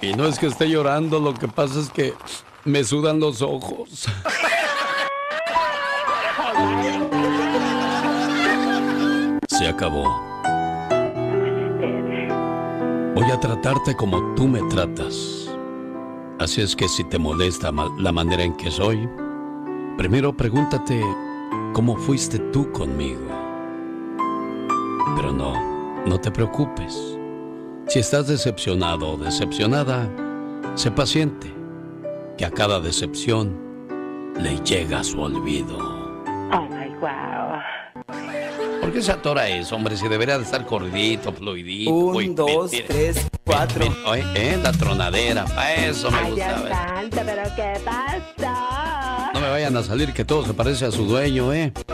Y no es que esté llorando, lo que pasa es que me sudan los ojos. Se acabó. Voy a tratarte como tú me tratas. Así es que si te molesta la manera en que soy, primero pregúntate cómo fuiste tú conmigo. Pero no te preocupes. Si estás decepcionado o decepcionada, sé paciente, que a cada decepción le llega su olvido. Oh my wow. ¿Por qué se atora eso, hombre? Si debería de estar corridito, fluidito. 1, 2, 3, 4. La tronadera, para eso me Ay, gusta. Dios santo, pero ¿qué pasa? No me vayan a salir que todo se parece a su dueño,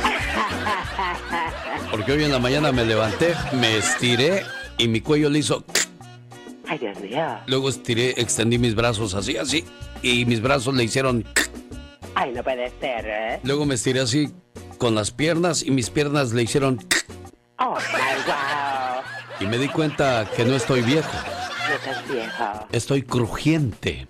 Porque hoy en la mañana me levanté, me estiré y mi cuello le hizo... Ay, Dios mío. Luego extendí mis brazos así, y mis brazos le hicieron... Ay, no puede ser, ¿eh? Luego me estiré así con las piernas y mis piernas le hicieron... Oh my wow. Y me di cuenta que no estoy viejo. No estás viejo. Estoy crujiente.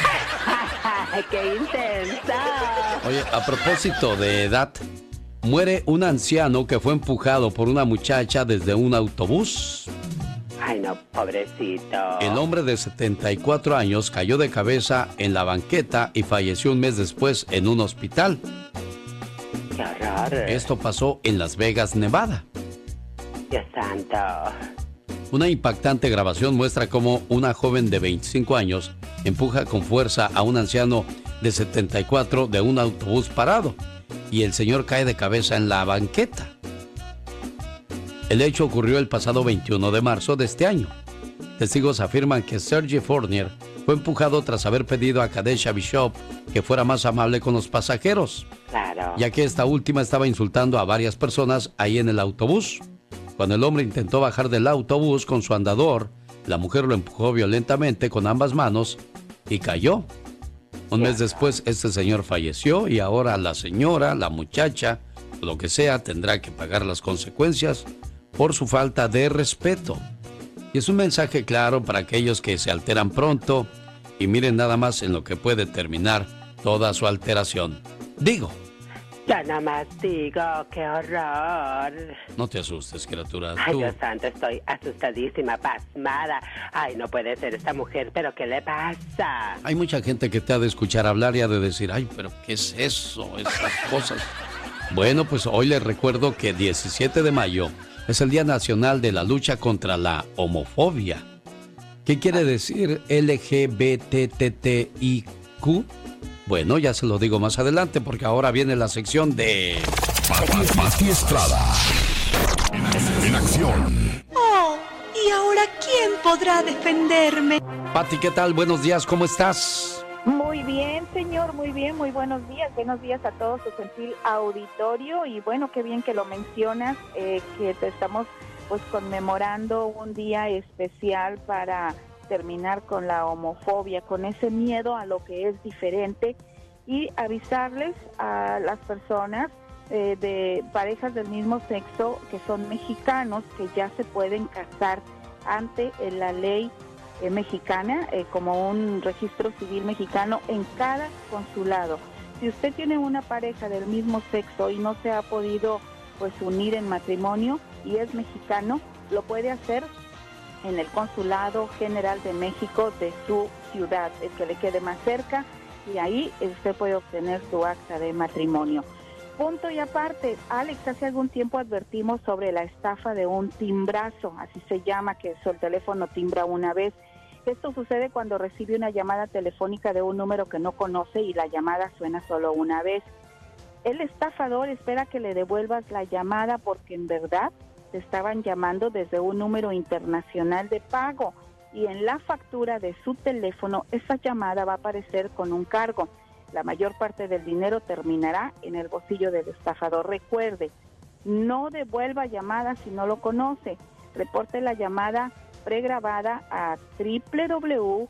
¡Qué intensa! Oye, a propósito de edad, muere un anciano que fue empujado por una muchacha desde un autobús. Ay, no, pobrecito. El hombre de 74 años cayó de cabeza en la banqueta y falleció un mes después en un hospital. ¡Qué horror! Esto pasó en Las Vegas, Nevada. Dios santo. Una impactante grabación muestra cómo una joven de 25 años empuja con fuerza a un anciano de 74 de un autobús parado y el señor cae de cabeza en la banqueta. El hecho ocurrió el pasado 21 de marzo de este año. Testigos afirman que Sergi Fournier fue empujado tras haber pedido a Kadesha Bishop que fuera más amable con los pasajeros, Claro. ya que esta última estaba insultando a varias personas ahí en el autobús. Cuando el hombre intentó bajar del autobús con su andador, la mujer lo empujó violentamente con ambas manos y cayó. Un mes después, este señor falleció y ahora la señora, la muchacha, lo que sea, tendrá que pagar las consecuencias por su falta de respeto. Y es un mensaje claro para aquellos que se alteran pronto y miren nada más en lo que puede terminar toda su alteración. Digo. Ya nada más digo, qué horror. No te asustes, criatura. Ay, Tú... Dios santo, estoy asustadísima, pasmada. Ay, no puede ser esta mujer, pero ¿qué le pasa? Hay mucha gente que te ha de escuchar hablar y ha de decir, ay, pero ¿qué es eso? Esas cosas. Bueno, pues hoy les recuerdo que 17 de mayo es el Día Nacional de la Lucha contra la Homofobia. ¿Qué quiere decir LGBTTIQ? Bueno, ya se lo digo más adelante porque ahora viene la sección de... Pati Estrada. En acción. Oh, ¿y ahora quién podrá defenderme? Pati, ¿qué tal? Buenos días, ¿cómo estás? Muy bien, señor, muy bien, muy buenos días a todo su gentil auditorio y bueno, qué bien que lo mencionas, que te estamos pues conmemorando un día especial para terminar con la homofobia, con ese miedo a lo que es diferente y avisarles a las personas de parejas del mismo sexo que son mexicanos que ya se pueden casar ante la ley mexicana, como un registro civil mexicano en cada consulado. Si usted tiene una pareja del mismo sexo y no se ha podido pues unir en matrimonio y es mexicano, lo puede hacer en el Consulado General de México de su ciudad, el que le quede más cerca, y ahí usted puede obtener su acta de matrimonio. Punto y aparte, Alex, hace algún tiempo advertimos sobre la estafa de un timbrazo, así se llama, que el teléfono timbra una vez. Esto sucede cuando recibe una llamada telefónica de un número que no conoce y la llamada suena solo una vez. El estafador espera que le devuelvas la llamada porque en verdad te estaban llamando desde un número internacional de pago y en la factura de su teléfono esa llamada va a aparecer con un cargo. La mayor parte del dinero terminará en el bolsillo del estafador. Recuerde, no devuelva llamadas si no lo conoce. Reporte la llamada pregrabada a www.ftc.gov.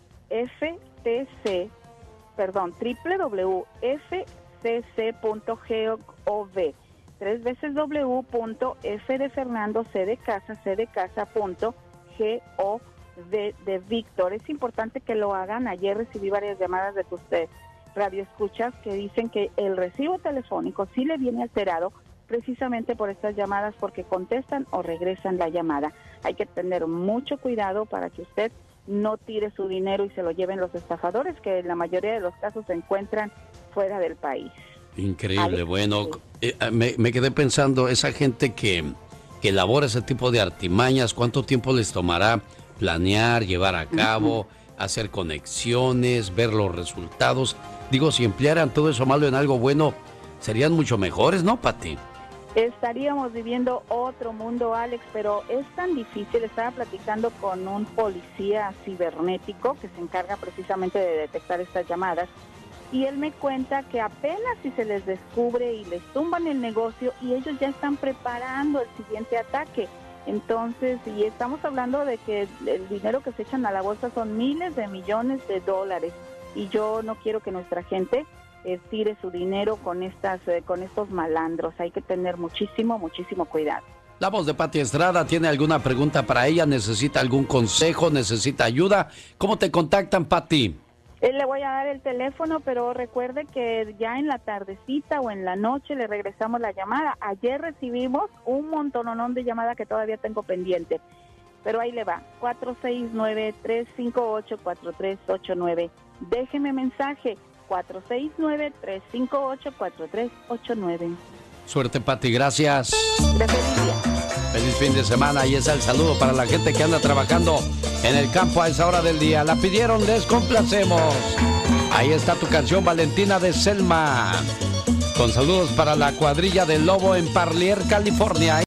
Tres veces w.f de Fernando, c de casa.gov. de Víctor. Es importante que lo hagan. Ayer recibí varias llamadas de usted, radioescuchas, que dicen que el recibo telefónico sí le viene alterado precisamente por estas llamadas, porque contestan o regresan la llamada. Hay que tener mucho cuidado para que usted no tire su dinero y se lo lleven los estafadores, que en la mayoría de los casos se encuentran fuera del país. Increíble. Alex, bueno, sí. Me quedé pensando, esa gente que elabora ese tipo de artimañas, ¿cuánto tiempo les tomará planear, llevar a cabo, hacer conexiones, ver los resultados? Digo, si emplearan todo eso malo en algo bueno, serían mucho mejores, ¿no, Pati? Estaríamos viviendo otro mundo, Alex, pero es tan difícil. Estaba platicando con un policía cibernético que se encarga precisamente de detectar estas llamadas, y él me cuenta que apenas si se les descubre y les tumban el negocio, y ellos ya están preparando el siguiente ataque. Entonces, y estamos hablando de que el dinero que se echan a la bolsa son miles de millones de dólares, y yo no quiero que nuestra gente tire su dinero con estos malandros. Hay que tener muchísimo cuidado. La voz de Pati Estrada, ¿tiene alguna pregunta para ella? ¿Necesita algún consejo? ¿Necesita ayuda? ¿Cómo te contactan, Pati? Le voy a dar el teléfono, pero recuerde que ya en la tardecita o en la noche le regresamos la llamada. Ayer recibimos un montononón de llamadas que todavía tengo pendiente, pero ahí le va, 469-358-4389. Déjeme mensaje, 469-358-4389. Suerte, Pati, gracias. Gracias, Lidia. Feliz fin de semana. Y es el saludo para la gente que anda trabajando en el campo a esa hora del día. La pidieron, les complacemos. Ahí está tu canción, Valentina, de Selma. Con saludos para la cuadrilla del Lobo en Parlier, California.